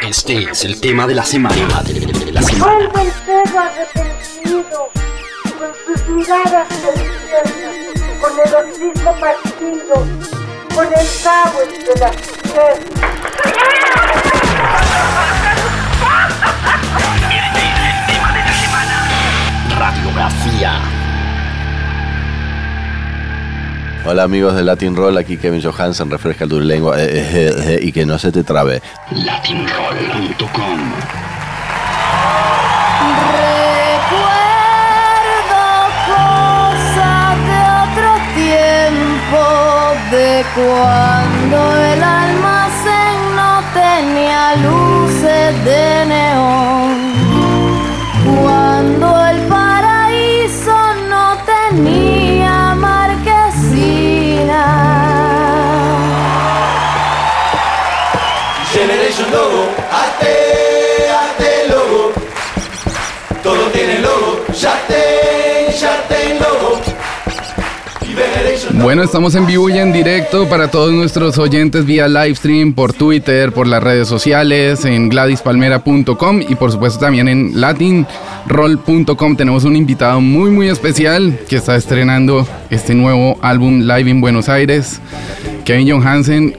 Este es el tema de la semana. Vuelve el perro arrepentido, con sus miradas deliciosas, con el hocico partido, con el cabo entre las piernas. Este es el tema de la semana. Radiografía. Hola amigos de Latin Roll, aquí Kevin Johansen, refresca tu lengua y que no se te trabe. Latinroll.com. Recuerdo cosas de otro tiempo, de cuando el almacén no tenía luces de neón, cuando el paraíso no tenía marquesina. Generation Logo, ate logo. Todo tiene logo, ya ten logo. Bueno, estamos en vivo y en directo para todos nuestros oyentes vía livestream, por Twitter, por las redes sociales, en GladysPalmera.com y por supuesto también en latinroll.com. Tenemos un invitado muy especial que está estrenando este nuevo álbum live en Buenos Aires. Kevin Johansen,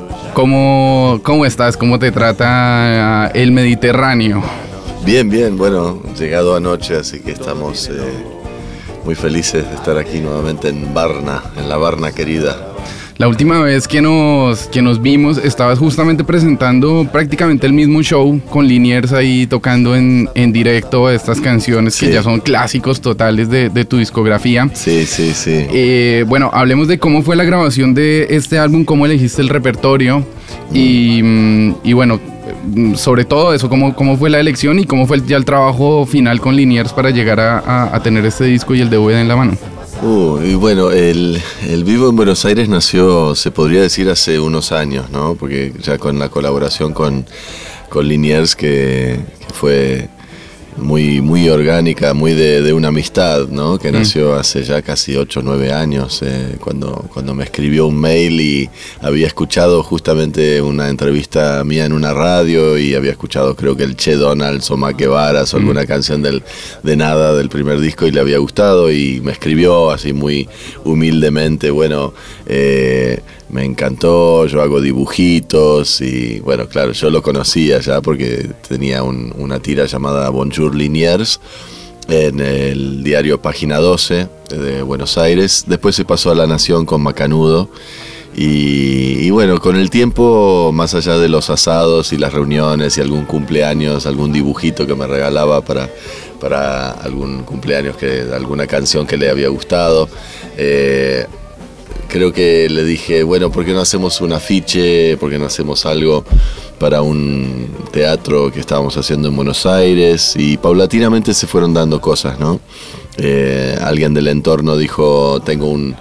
¿cómo estás? ¿Cómo te trata el Mediterráneo? Bien, bueno, llegado anoche, así que estamos muy felices de estar aquí nuevamente en Varna, en la Varna querida. La última vez que nos vimos, estabas justamente presentando prácticamente el mismo show con Liniers ahí tocando en directo estas canciones que ya son clásicos totales de tu discografía. Sí. Bueno, hablemos de cómo fue la grabación de este álbum, cómo elegiste el repertorio y bueno, sobre todo eso, cómo fue la elección y cómo fue ya el trabajo final con Liniers para llegar a tener este disco y el DVD en la mano. Y bueno, el Vivo en Buenos Aires nació, se podría decir, hace unos años, ¿no? Porque ya con la colaboración con Liniers, que fue muy orgánica, muy de una amistad, ¿no? Que nació hace ya casi 8 o 9 años, cuando me escribió un mail y había escuchado justamente una entrevista mía en una radio y había escuchado, creo que el Che Donalds o Maquevaras o alguna canción de Nada del primer disco y le había gustado y me escribió así muy humildemente, bueno, me encantó, yo hago dibujitos y bueno, claro, yo lo conocía ya porque tenía una tira llamada Bonjour Liniers en el diario Página 12 de Buenos Aires. Después se pasó a La Nación con Macanudo y bueno, con el tiempo, más allá de los asados y las reuniones y algún cumpleaños, algún dibujito que me regalaba para algún cumpleaños, alguna canción que le había gustado, creo que le dije, bueno, ¿por qué no hacemos un afiche? ¿Por qué no hacemos algo para un teatro que estábamos haciendo en Buenos Aires? Y paulatinamente se fueron dando cosas, ¿no? Alguien del entorno dijo, tengo un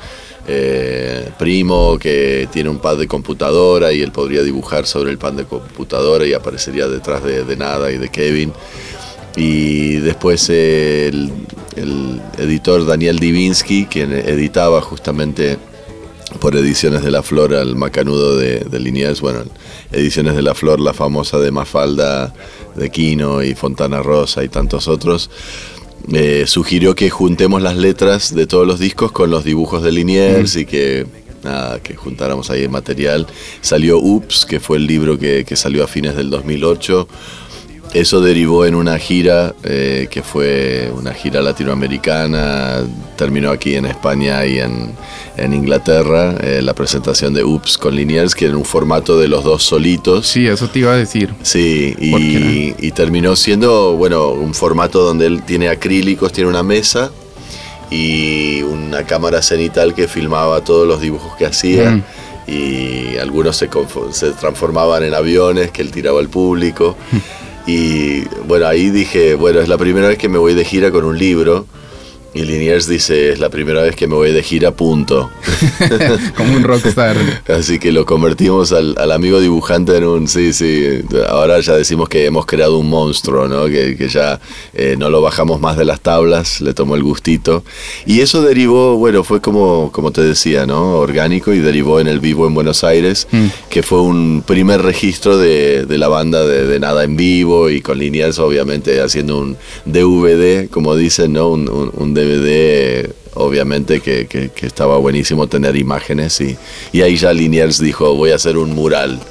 primo que tiene un pad de computadora y él podría dibujar sobre el pad de computadora y aparecería detrás de Nada y de Kevin. Y después el editor Daniel Divinsky, quien editaba justamente por Ediciones de la Flor al Macanudo de Liniers, bueno, Ediciones de la Flor, la famosa de Mafalda, de Quino y Fontana Rosa y tantos otros, sugirió que juntemos las letras de todos los discos con los dibujos de Liniers y que juntáramos ahí el material. Salió Ups, que fue el libro que salió a fines del 2008. Eso derivó en una gira que fue una gira latinoamericana, terminó aquí en España y en Inglaterra, la presentación de Ups con Liniers, que era un formato de los dos solitos. Sí, eso te iba a decir. Sí, y terminó siendo, bueno, un formato donde él tiene acrílicos, tiene una mesa y una cámara cenital que filmaba todos los dibujos que hacía. Y algunos se transformaban en aviones que él tiraba al público. Y bueno, ahí dije, bueno, es la primera vez que me voy de gira con un libro Y Liniers dice, es la primera vez que me voy de gira, punto. Como un rockstar. Así que lo convertimos al amigo dibujante en un, sí, ahora ya decimos que hemos creado un monstruo, ¿no? Que ya no lo bajamos más de las tablas, le tomó el gustito. Y eso derivó, bueno, fue como te decía, ¿no? Orgánico, y derivó en el vivo en Buenos Aires, que fue un primer registro de la banda de nada en vivo, y con Liniers obviamente haciendo un DVD, como dicen, ¿no? Un DVD, obviamente que estaba buenísimo tener imágenes, y ahí ya Liniers dijo, voy a hacer un mural.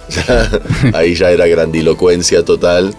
Ahí ya era grandilocuencia total,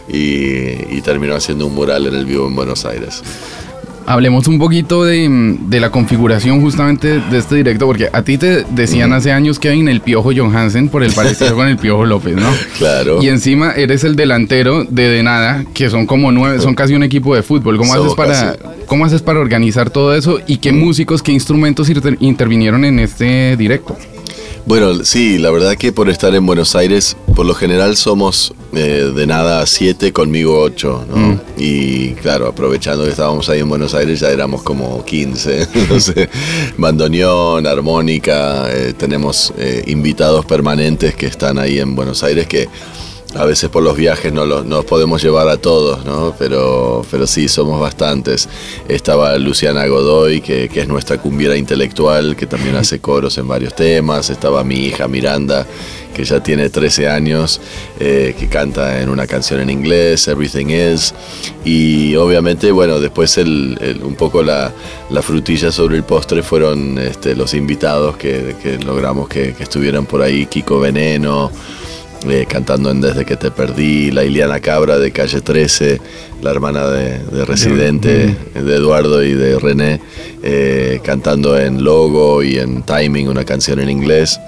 y terminó haciendo un mural en el vivo en Buenos Aires. Hablemos un poquito de la configuración justamente de este directo, porque a ti te decían hace años que hay en el Piojo Johansen por el parecido con el Piojo López, ¿no? Claro. Y encima eres el delantero de Nada, que son como 9, son casi un equipo de fútbol. ¿Cómo haces para organizar todo eso? ¿Y qué músicos, qué instrumentos intervinieron en este directo? Bueno, sí, la verdad que por estar en Buenos Aires, por lo general somos de Nada 7, conmigo 8, ¿no? Y claro, aprovechando que estábamos ahí en Buenos Aires, ya éramos como 15, no sé, bandoneón, armónica, tenemos invitados permanentes que están ahí en Buenos Aires, que a veces por los viajes no los podemos llevar a todos, ¿no? Pero sí, somos bastantes. Estaba Luciana Godoy, que es nuestra cumbiera intelectual, que también hace coros en varios temas. Estaba mi hija Miranda, que ya tiene 13 años, que canta en una canción en inglés, Everything Is. Y obviamente, bueno, después un poco la frutilla sobre el postre fueron los invitados que logramos que estuvieran por ahí. Kiko Veneno, cantando en Desde que te perdí, la Iliana Cabra de Calle 13, la hermana de Residente, de Eduardo y de René, cantando en Logo y en Timing, una canción en inglés.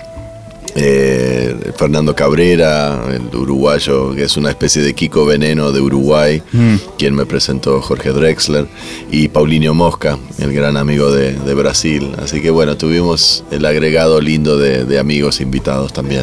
Fernando Cabrera, el uruguayo, que es una especie de Kiko Veneno de Uruguay, quien me presentó Jorge Drexler, y Paulinho Mosca, el gran amigo de Brasil. Así que bueno, tuvimos el agregado lindo de amigos invitados también.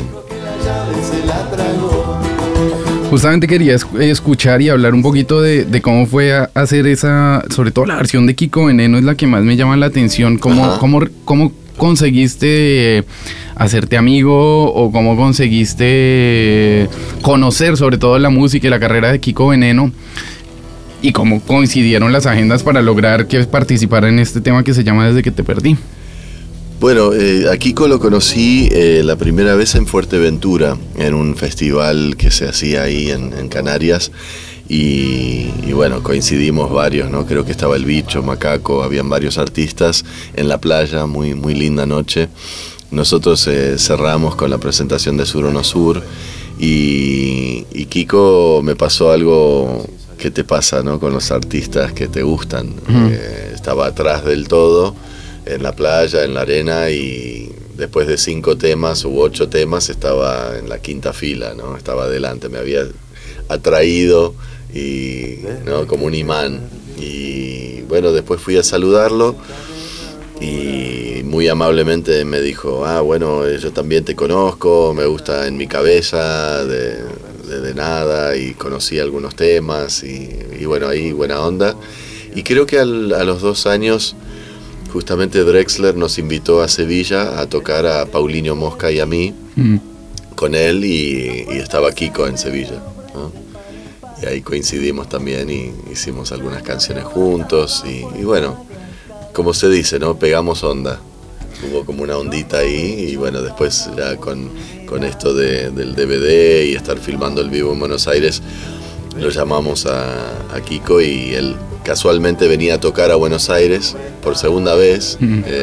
Justamente quería escuchar y hablar un poquito de cómo fue hacer esa, sobre todo la versión de Kiko Veneno es la que más me llama la atención. ¿Cómo conseguiste hacerte amigo, o cómo conseguiste conocer sobre todo la música y la carrera de Kiko Veneno, y cómo coincidieron las agendas para lograr que participara en este tema que se llama Desde que te perdí? Bueno, a Kiko lo conocí la primera vez en Fuerteventura, en un festival que se hacía ahí en Canarias, y bueno, coincidimos varios, ¿no? Creo que estaba El Bicho, Macaco, habían varios artistas en la playa, muy, muy linda noche. Nosotros cerramos con la presentación de Sur o No Sur, y Kiko me pasó algo que te pasa, ¿no? Con los artistas que te gustan. Estaba atrás del todo, en la playa, en la arena, y después de 5 temas u 8 temas estaba en la quinta fila, ¿no? Estaba adelante, me había atraído, y ¿no? Como un imán. Y bueno, después fui a saludarlo, y muy amablemente me dijo, bueno, yo también te conozco, me gusta En mi cabeza, de Nada, y conocí algunos temas, y bueno, ahí buena onda. Y creo que a los 2 años justamente Drexler nos invitó a Sevilla a tocar a Paulinho Mosca y a mí, con él, y estaba Kiko en Sevilla, ¿no? Y ahí coincidimos también, y hicimos algunas canciones juntos, y bueno, como se dice, ¿no? Pegamos onda. Hubo como una ondita ahí, y bueno, después ya con esto del DVD y estar filmando el vivo en Buenos Aires, lo llamamos a Kiko, y él casualmente venía a tocar a Buenos Aires por segunda vez,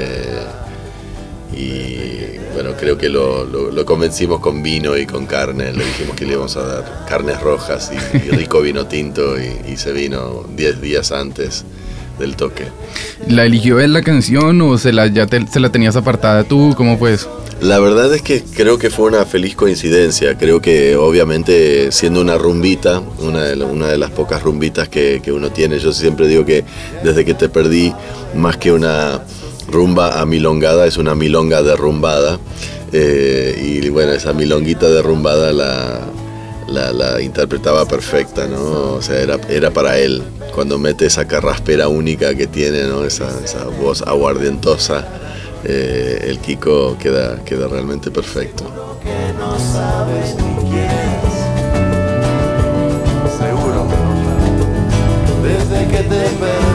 y bueno, creo que lo convencimos con vino y con carne. Le dijimos que le íbamos a dar carnes rojas y rico vino tinto, y se vino 10 días antes del toque. ¿La eligió él la canción, o se la tenías apartada tú? ¿Cómo fue eso? La verdad es que creo que fue una feliz coincidencia. Creo que obviamente, siendo una rumbita, una de las pocas rumbitas que uno tiene, yo siempre digo que Desde que te perdí, más que una rumba amilongada, es una milonga derrumbada, y bueno, esa milonguita derrumbada la interpretaba perfecta, ¿no? O sea, era para él. Cuando mete esa carraspera única que tiene, ¿no? Esa voz aguardientosa, el Kiko queda realmente perfecto. Que no sabes ni quién es. Seguro que no sabes. Desde que te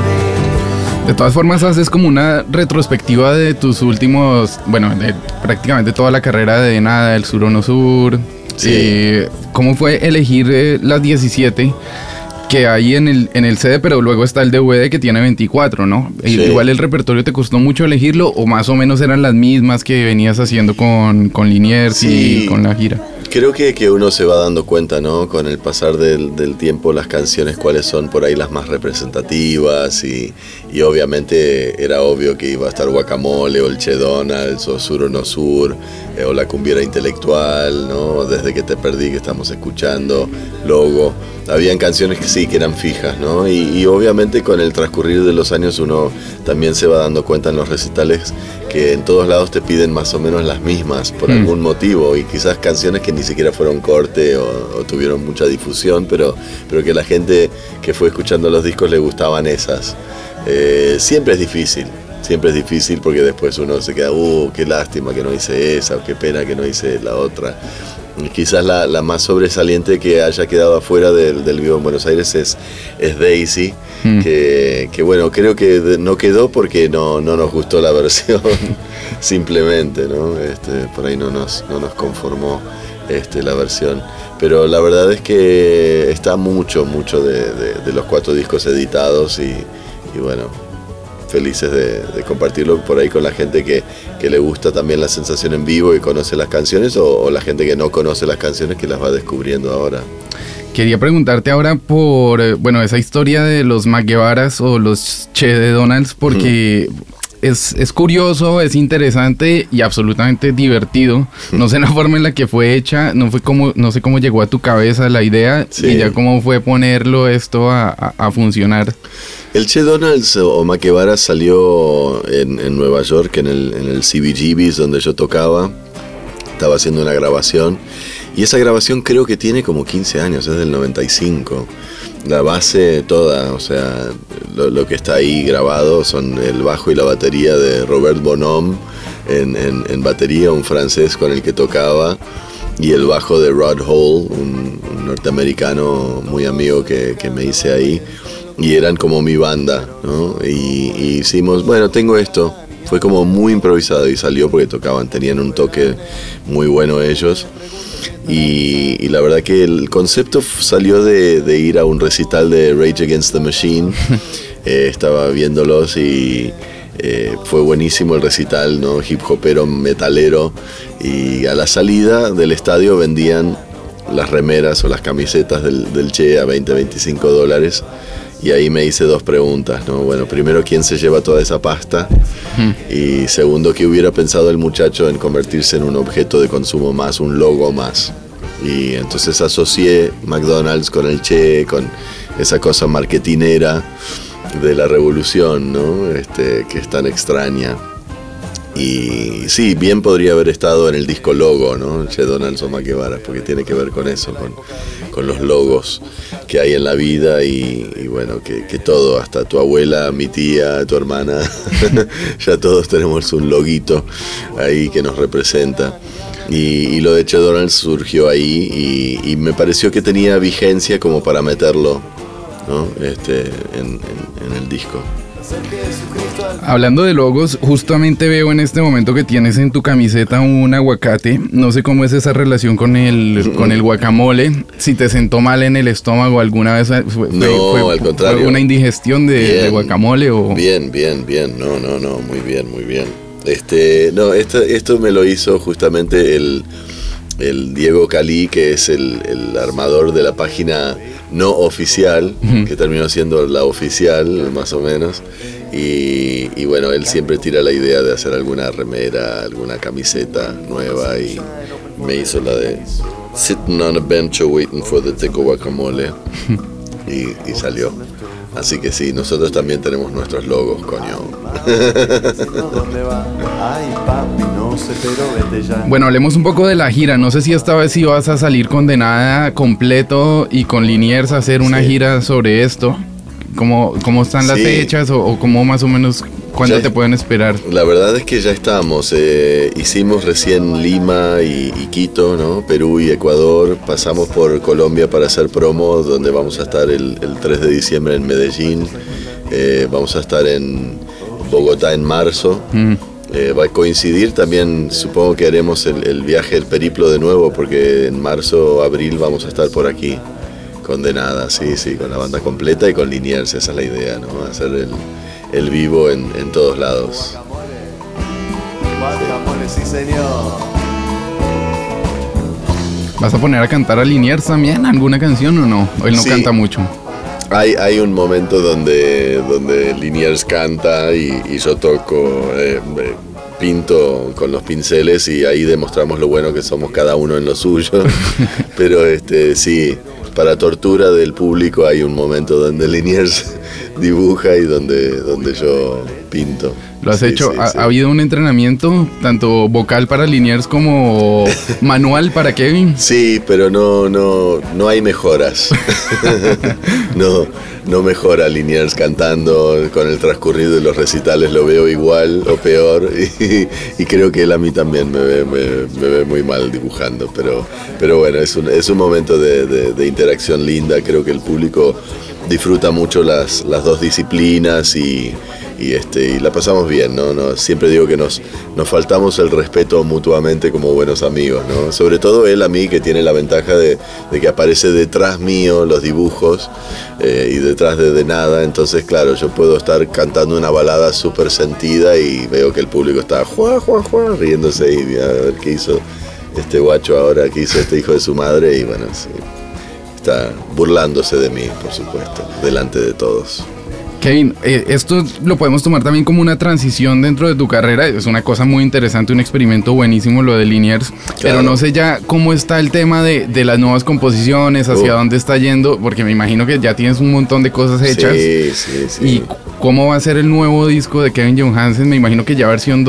perdí. De todas formas, haces como una retrospectiva de tus últimos, bueno, de prácticamente toda la carrera de Nada, El Sur o No Sur. Sí. ¿Cómo fue elegir las 17 que hay en el CD, pero luego está el DVD que tiene 24, ¿no? Sí. Igual el repertorio, ¿te costó mucho elegirlo o más o menos eran las mismas que venías haciendo con Liniers Sí. y con la gira? Creo que uno se va dando cuenta, ¿no? Con el pasar del tiempo, las canciones, cuáles son por ahí las más representativas y obviamente era obvio que iba a estar Guacamole o el Che Donalds o Sur o No Sur o la Cumbiera Intelectual, ¿no? Desde que te perdí, que estamos escuchando, Logo. Habían canciones que sí, que eran fijas, ¿no? Y obviamente con el transcurrir de los años uno también se va dando cuenta en los recitales que en todos lados te piden más o menos las mismas por algún motivo y quizás canciones que ni siquiera fueron corte o tuvieron mucha difusión, pero que la gente que fue escuchando los discos le gustaban esas. Siempre es difícil porque después uno se queda, qué lástima que no hice esa, o qué pena que no hice la otra. Quizás la más sobresaliente que haya quedado afuera del Vivo en Buenos Aires es Daisy, que bueno, creo que no quedó porque no nos gustó la versión, simplemente, ¿no? Por ahí no nos conformó la versión. Pero la verdad es que está mucho de los 4 discos editados y bueno, felices de compartirlo por ahí con la gente que le gusta también la sensación en vivo y conoce las canciones o la gente que no conoce las canciones que las va descubriendo ahora. Quería preguntarte ahora por, esa historia de los McGuevaras o los Che de Donalds, porque es curioso, es interesante y absolutamente divertido. No sé la forma en la que fue hecha, no sé cómo llegó a tu cabeza la idea y ya cómo fue ponerlo esto a funcionar. El Che Donalds o McGuevara salió en Nueva York, en el CBGB's donde yo tocaba. Estaba haciendo una grabación y esa grabación creo que tiene como 15 años, es del 95. La base toda, o sea, lo que está ahí grabado son el bajo y la batería de Robert Bonhomme en batería, un francés con el que tocaba, y el bajo de Rod Hall, un norteamericano muy amigo que me hice ahí. Y eran como mi banda, ¿no? Y hicimos, tengo esto. Fue como muy improvisado y salió porque tenían un toque muy bueno ellos. Y la verdad que el concepto salió de ir a un recital de Rage Against the Machine. Estaba viéndolos y fue buenísimo el recital, ¿no? Hip hopero, metalero. Y a la salida del estadio vendían las remeras o las camisetas del Che a $20-25. Y ahí me hice 2 preguntas, ¿no? Bueno, primero, ¿quién se lleva toda esa pasta? Y segundo, ¿qué hubiera pensado el muchacho en convertirse en un objeto de consumo más, un logo más? Y entonces asocié McDonald's con el Che, con esa cosa marketinera de la revolución, ¿no? Que es tan extraña. Y sí, bien podría haber estado en el disco Logo, ¿no? Che Donalds o McGuevara, porque tiene que ver con eso, con los logos que hay en la vida y bueno, que todo, hasta tu abuela, mi tía, tu hermana, ya todos tenemos un loguito ahí que nos representa. Y lo de Che Donalds surgió ahí y me pareció que tenía vigencia como para meterlo, ¿no? En el disco. Hablando de logos, justamente veo en este momento que tienes en tu camiseta un aguacate. No sé cómo es esa relación con el guacamole. Si te sentó mal en el estómago alguna vez, al contrario. ¿Fue una indigestión de guacamole o...? Bien. No, muy bien. Esto me lo hizo justamente el Diego Calí, que es el armador de la página no oficial, que terminó siendo la oficial, más o menos. Y bueno, él siempre tira la idea de hacer alguna remera, alguna camiseta nueva, y me hizo la de Sitting on a bench waiting for the Teco Guacamole. y salió. Así que sí, nosotros también tenemos nuestros logos, coño. ¿Dónde va? Ay, papi, no no sé, pero vete ya. Bueno, hablemos un poco de la gira. No sé si esta vez sí vas a salir Condenada completo y con Liniers a hacer una gira sobre esto. ¿Cómo están las fechas o cómo más o menos cuándo te pueden esperar? La verdad es que ya estamos. Hicimos recién Lima y Quito, ¿no? Perú y Ecuador. Pasamos por Colombia para hacer promo, donde vamos a estar el 3 de diciembre en Medellín. Vamos a estar en Bogotá en marzo. Va a coincidir también, supongo que haremos el viaje, el periplo de nuevo, porque en marzo o abril vamos a estar por aquí. Condenada, sí, con la banda completa y con Liniers, esa es la idea, ¿no? Hacer el vivo en todos lados. Guacamoles, sí señor. ¿Vas a poner a cantar a Liniers también alguna canción o no? ¿O él no canta mucho? Hay un momento donde Liniers canta y yo toco, pinto con los pinceles y ahí demostramos lo bueno que somos cada uno en lo suyo. Pero sí, para tortura del público hay un momento donde Liniers dibuja y donde yo pinto. ¿Lo has hecho? Sí. ¿Ha habido un entrenamiento tanto vocal para Liniers como manual para Kevin? Sí, pero no hay mejoras. No mejora Liniers cantando. Con el transcurrido de los recitales lo veo igual o peor y creo que él a mí también me ve muy mal dibujando, pero bueno, es un momento de interacción linda. Creo que el público disfruta mucho las dos disciplinas y la pasamos bien, ¿no? Siempre digo que nos faltamos el respeto mutuamente como buenos amigos, ¿no? Sobre todo él a mí, que tiene la ventaja de que aparece detrás mío los dibujos y detrás de nada. Entonces, claro, yo puedo estar cantando una balada súper sentida y veo que el público está riéndose y a ver qué hizo este guacho ahora, qué hizo este hijo de su madre y bueno, sí, está burlándose de mí, por supuesto, delante de todos. Kevin, esto lo podemos tomar también como una transición dentro de tu carrera. Es una cosa muy interesante, un experimento buenísimo lo de Liniers. Claro. Pero no sé ya cómo está el tema de las nuevas composiciones, hacia dónde está yendo, porque me imagino que ya tienes un montón de cosas hechas. Sí. ¿Y cómo va a ser el nuevo disco de Kevin Johansen? Me imagino que ya versión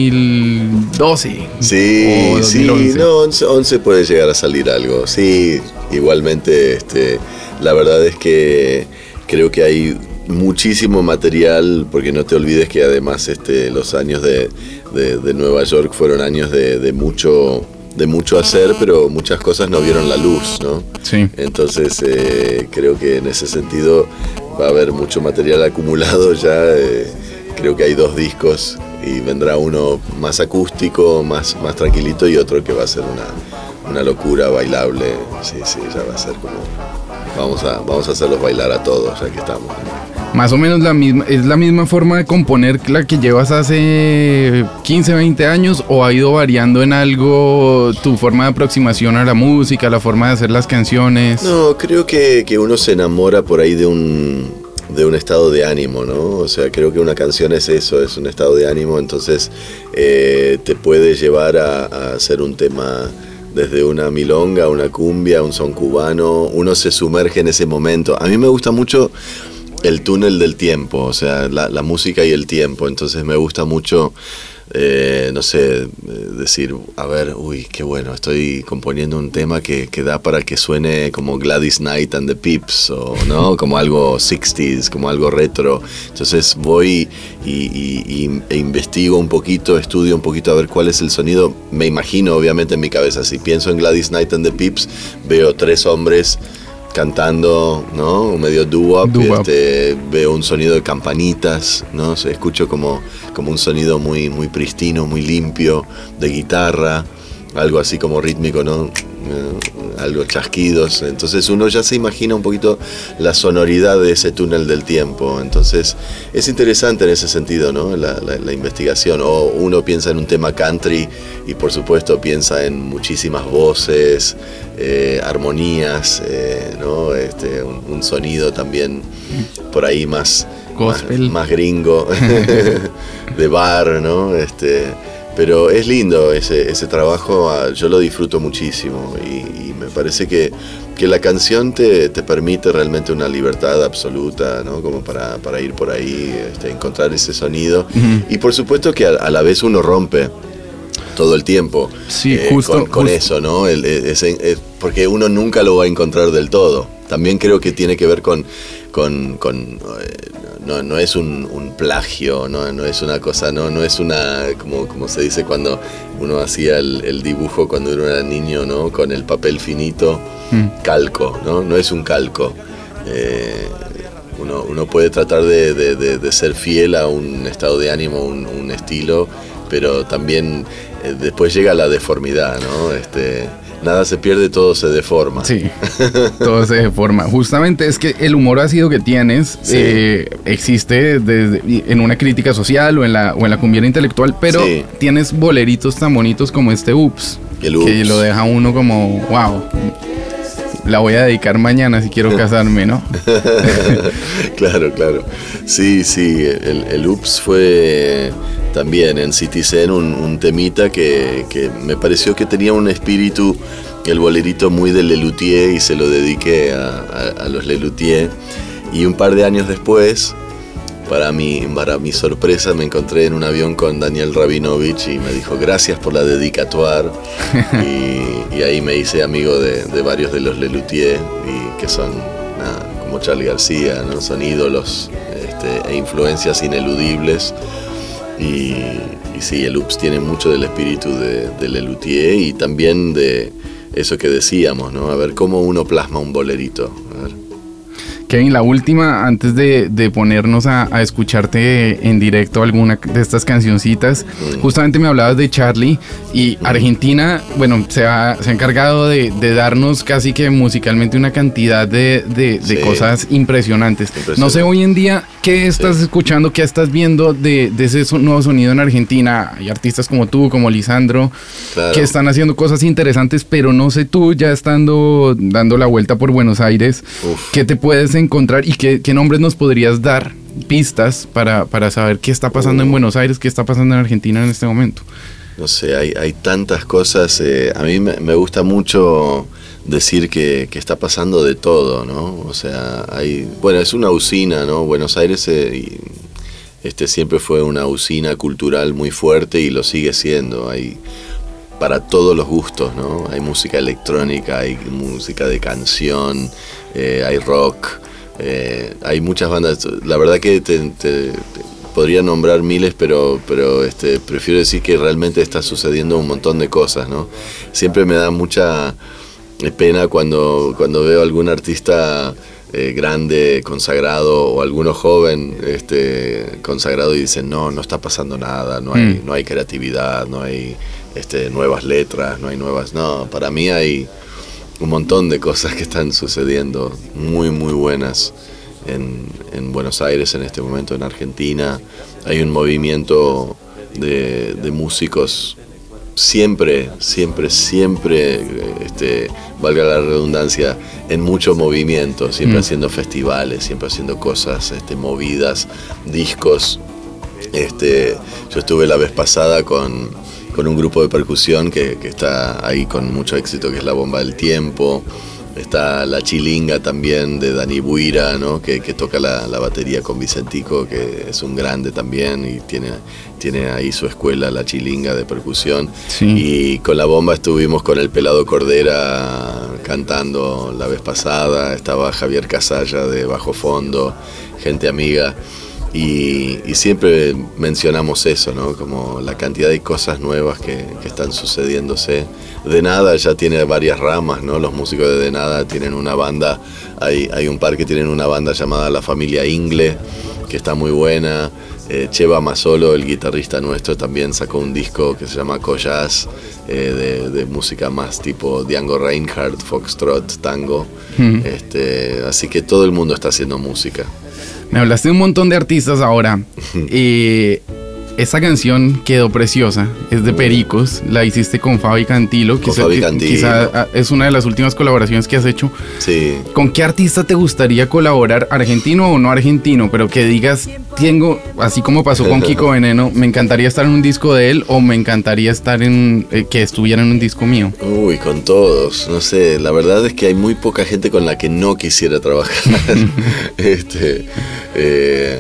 2012. Sí, o 2011. No, 11 puede llegar a salir algo. Sí, igualmente, la verdad es que creo que hay muchísimo material, porque no te olvides que además los años de Nueva York fueron años de mucho hacer, pero muchas cosas no vieron la luz, ¿no? Sí. Entonces creo que en ese sentido va a haber mucho material acumulado ya. Creo que hay 2 discos y vendrá uno más acústico, más tranquilito, y otro que va a ser una locura bailable. Sí, ya va a ser como vamos a hacerlos bailar a todos ya que estamos. Más o menos es la misma forma de componer la que llevas hace 15, 20 años, o ha ido variando en algo tu forma de aproximación a la música, la forma de hacer las canciones. No, creo que uno se enamora por ahí de un estado de ánimo, ¿no? O sea, creo que una canción es eso, es un estado de ánimo, entonces te puede llevar a hacer un tema desde una milonga, una cumbia, un son cubano. Uno se sumerge en ese momento. A mí me gusta mucho el túnel del tiempo, o sea, la música y el tiempo. Entonces me gusta mucho, no sé, decir, a ver, uy, qué bueno, estoy componiendo un tema que da para que suene como Gladys Knight and the Pips, o no, como algo 60s, como algo retro. Entonces voy e investigo un poquito, estudio un poquito a ver cuál es el sonido. Me imagino, obviamente, en mi cabeza, si pienso en Gladys Knight and the Pips, veo 3 hombres cantando, ¿no? Medio doo-wop. Veo un sonido de campanitas, ¿no? Escucho como un sonido muy, muy pristino, muy limpio, de guitarra, algo así como rítmico, ¿no? Algo chasquidos. Entonces uno ya se imagina un poquito la sonoridad de ese túnel del tiempo. Entonces es interesante en ese sentido, ¿no? La investigación. O uno piensa en un tema country y por supuesto piensa en muchísimas voces, armonías, ¿no? Un sonido también por ahí más gringo, de bar, ¿no? Pero es lindo ese trabajo, yo lo disfruto muchísimo y me parece que la canción te permite realmente una libertad absoluta, ¿no? Como para ir por ahí, encontrar ese sonido. Uh-huh. Y por supuesto que a la vez uno rompe todo el tiempo. Sí, con eso, ¿no? Porque uno nunca lo va a encontrar del todo. También creo que tiene que ver con no es un plagio, no es una cosa, no es una, como se dice cuando uno hacía el dibujo cuando uno era niño, ¿no? Con el papel finito, calco, no es un calco. Uno puede tratar de ser fiel a un estado de ánimo, un estilo, pero también después llega la deformidad, ¿no? Nada se pierde, todo se deforma. Sí, todo se deforma. Justamente es que el humor ácido que tienes existe en una crítica social o en la cumbiera intelectual, pero tienes boleritos tan bonitos como Ups, que lo deja uno como, wow, la voy a dedicar mañana si quiero casarme, ¿no? Claro. Sí, el Ups fue también en Citizen un temita que me pareció que tenía un espíritu, el bolerito muy de Lelutier, y se lo dediqué a los Lelutier. Y un par de años después, para mi sorpresa, me encontré en un avión con Daniel Rabinovich y me dijo gracias por la dedicatoire. y ahí me hice amigo de varios de los Lelutier, y que son como Charly García, ¿no? Son ídolos e influencias ineludibles. Y sí, el Ups tiene mucho del espíritu de Lelutier y también de eso que decíamos, ¿no? A ver cómo uno plasma un bolerito. A ver. Kevin, la última, antes de ponernos a escucharte en directo alguna de estas cancioncitas, justamente me hablabas de Charly, y Argentina, bueno, se ha encargado de darnos casi que musicalmente una cantidad de cosas impresionantes. No sé hoy en día qué estás escuchando, qué estás viendo de ese nuevo sonido en Argentina. Hay artistas como tú, como Lisandro, que están haciendo cosas interesantes, pero no sé tú, ya estando dando la vuelta por Buenos Aires, ¿qué te puedes encontrar y qué nombres nos podrías dar, pistas para saber qué está pasando en Buenos Aires, qué está pasando en Argentina en este momento? No sé, hay tantas cosas. A mí me gusta mucho decir que está pasando de todo, ¿no? O sea, es una usina, ¿no? Buenos Aires siempre fue una usina cultural muy fuerte y lo sigue siendo. Hay para todos los gustos, ¿no? Hay música electrónica, hay música de canción, hay rock, hay muchas bandas. La verdad que te podría nombrar miles, pero prefiero decir que realmente está sucediendo un montón de cosas, ¿no? Siempre me da mucha pena cuando veo algún artista grande, consagrado, o alguno joven consagrado y dicen no está pasando nada, no hay creatividad, no hay nuevas letras, no hay nuevas. No, para mí hay un montón de cosas que están sucediendo muy muy buenas en Buenos Aires en este momento, en Argentina. Hay un movimiento de músicos siempre, valga la redundancia, en mucho movimiento, siempre haciendo festivales, siempre haciendo cosas movidas, discos. Yo estuve la vez pasada con un grupo de percusión que está ahí con mucho éxito, que es La Bomba del Tiempo. Está La Chilinga también, de Dani Buira, ¿no? que toca la batería con Vicentico, que es un grande también y tiene ahí su escuela, La Chilinga, de percusión. Sí. Y con La Bomba estuvimos con el Pelado Cordera cantando la vez pasada. Estaba Javier Casalla de Bajo Fondo, gente amiga. Y siempre mencionamos eso, ¿no? Como la cantidad de cosas nuevas que están sucediéndose. De Nada ya tiene varias ramas, ¿no? Los músicos de Nada tienen una banda, hay un par que tienen una banda llamada La Familia Ingle, que está muy buena. Cheva Masolo, el guitarrista nuestro, también sacó un disco que se llama Collage, de música más tipo Django Reinhardt, foxtrot, tango. Así que todo el mundo está haciendo música. Me hablaste de un montón de artistas ahora. Esta canción quedó preciosa, es de Pericos, la hiciste con Fabi Cantilo, quizá es una de las últimas colaboraciones que has hecho. Sí. ¿Con qué artista te gustaría colaborar, argentino o no argentino? Pero que digas, tengo, así como pasó con Kiko Veneno, me encantaría estar en un disco de él, o me encantaría estar que estuviera en un disco mío. Uy, con todos, no sé, la verdad es que hay muy poca gente con la que no quisiera trabajar.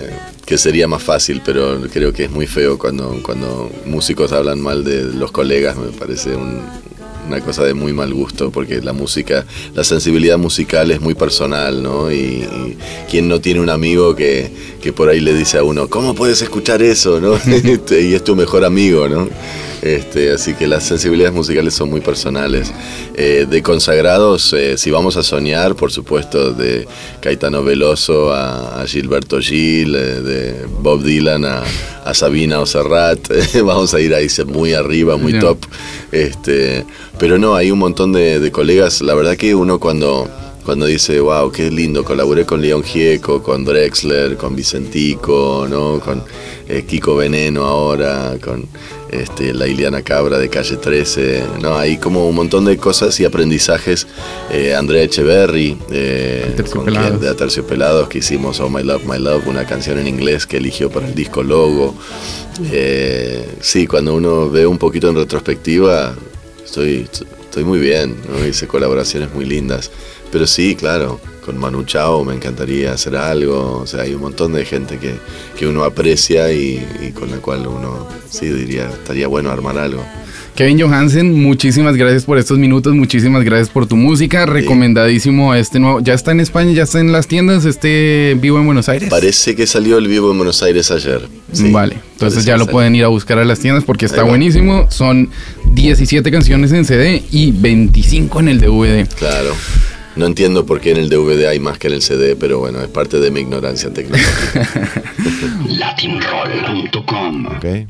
que sería más fácil, pero creo que es muy feo cuando músicos hablan mal de los colegas. Me parece una cosa de muy mal gusto, porque la música, la sensibilidad musical es muy personal, ¿no? Y quien no tiene un amigo que por ahí le dice a uno, ¿cómo puedes escuchar eso, no? Y es tu mejor amigo, ¿no? Así que las sensibilidades musicales son muy personales. De consagrados, si vamos a soñar, por supuesto, de Caetano Veloso a Gilberto Gil, de Bob Dylan a Sabina o Serrat, vamos a ir ahí muy arriba, muy top. Pero no, hay un montón de colegas. La verdad que uno cuando dice, wow, qué lindo, colaboré con León Gieco, con Drexler, con Vicentico, ¿no? Con Kiko Veneno ahora, con la Iliana Cabra de Calle 13, ¿no? Hay como un montón de cosas y aprendizajes. Andrea Echeverry, de Aterciopelados, que hicimos Oh My Love, una canción en inglés que eligió para el disco Logo. Sí, cuando uno ve un poquito en retrospectiva, estoy muy bien, ¿no? Hice colaboraciones muy lindas. Pero sí, claro, con Manu Chao me encantaría hacer algo. O sea, hay un montón de gente que uno aprecia y con la cual uno sí diría, estaría bueno armar algo. Kevin Johansen, muchísimas gracias por estos minutos, muchísimas gracias por tu música, recomendadísimo nuevo, ya está en España, ya está en las tiendas, Vivo en Buenos Aires. Parece que salió el Vivo en Buenos Aires ayer. Sí, vale, entonces ya lo pueden ir a buscar a las tiendas porque está buenísimo, son 17 canciones en CD y 25 en el DVD. Claro. No entiendo por qué en el DVD hay más que en el CD, pero bueno, es parte de mi ignorancia tecnológica. Latinroll.com. Okay.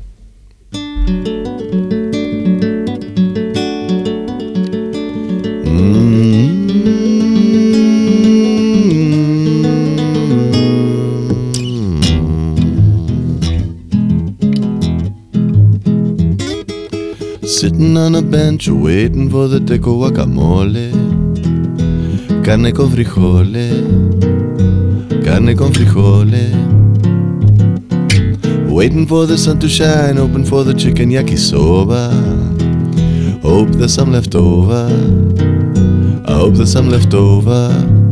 Sitting on a bench waiting for the teco guacamole. Carne con frijoles, carne con frijoles. Waiting for the sun to shine, hoping for the chicken yakisoba. Hope there's some left over, I hope there's some left over.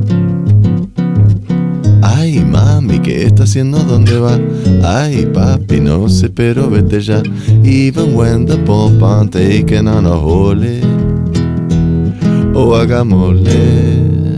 Ay, mami, ¿qué está haciendo? ¿Dónde va? Ay, papi, no sé, pero vete ya. Even when the pump ain't taken on a hole. Oh, hagámosle.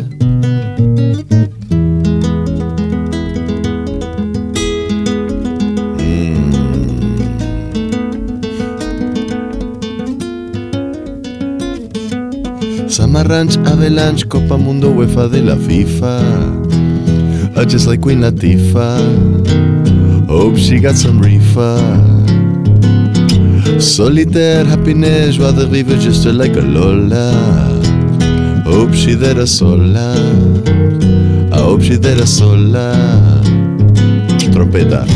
Summer Ranch, Avalanche, Copa Mundo, UEFA de la FIFA. Just like Queen Latifah, hope she got some reefer. Solitaire, happiness, joie de vivre just like a Lola. Hope she there sola, I hope she there sola. Trompeta.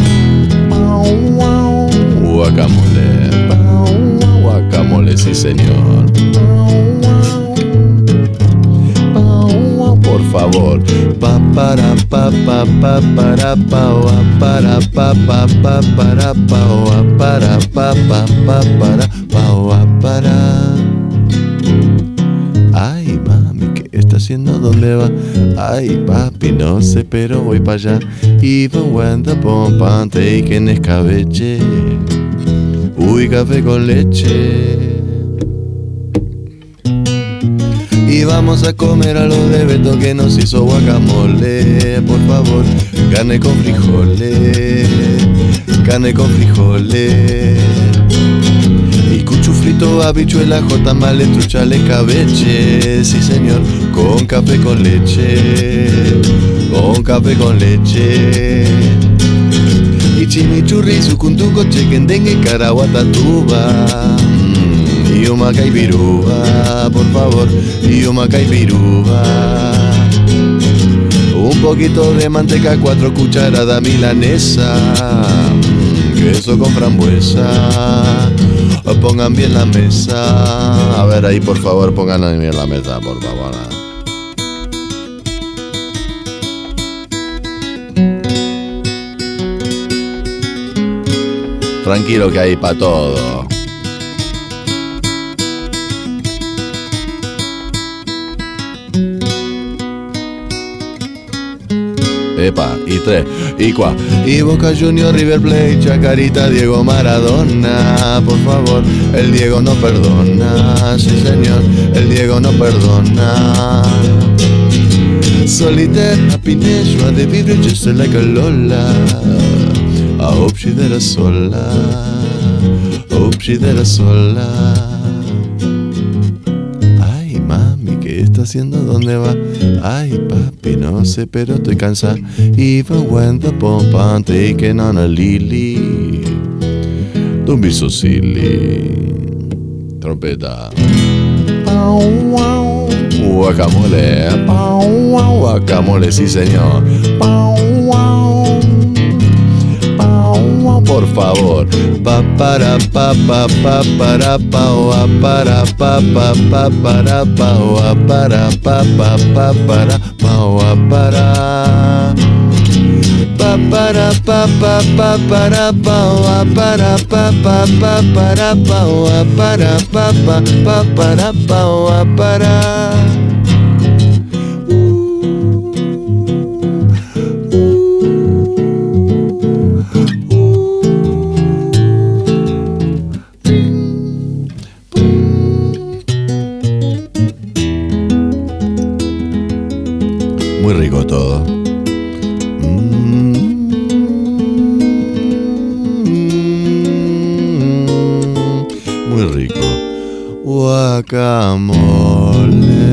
Guacamole, guacamole, sí señor. Por favor, pa para pa pa pa para pa wa para pa pa pa para pa wa para pa pa pa para pa wa para. Ay, mami, ¿qué está haciendo? ¿Dónde va? Ay, papi, no sé, pero voy para allá. Even when the pump ain't taking escabeche. Uy, café con leche. Y vamos a comer a lo de Beto que nos hizo guacamole. Por favor, carne con frijoles, carne con frijoles. Y cuchu frito, habichuela, jotamales, truchales, cabeche. Sí señor, con café con leche, con café con leche. Y chimichurri, sucuntuco, chequendengue, caraguatatuba. Y una caipirúa, por favor, y una caipirúa. Un poquito de manteca, 4 cucharadas milanesa. Queso con frambuesa. Pongan bien la mesa. A ver ahí, por favor, pongan bien la mesa, por favor. Tranquilo que hay para todo. epa, y 3, y 4. Y Boca Junior, River Plate, Chacarita, Diego Maradona. Por favor, el Diego no perdona. Sí señor, el Diego no perdona. Solitaire, happiness, joie de vivre just like a Lola. I hope she did a sola. Hope she did a sola. Ay, mami, ¿qué está haciendo? ¿Dónde va? Ay, papi, no sé, pero estoy cansada. Even when the pump I'm taking on a lily. Don't be so silly. Trompeta. Guacamole. Guacamole, sí señor. Por favor. Pa para pa pa pa para pa wa para pa pa pa para pa wa para pa pa pa para pa wa para pa para pa pa pa para pa wa para pa pa pa para pa wa para pa pa pa para pa wa para. Muy rico todo. Muy rico. Guacamole.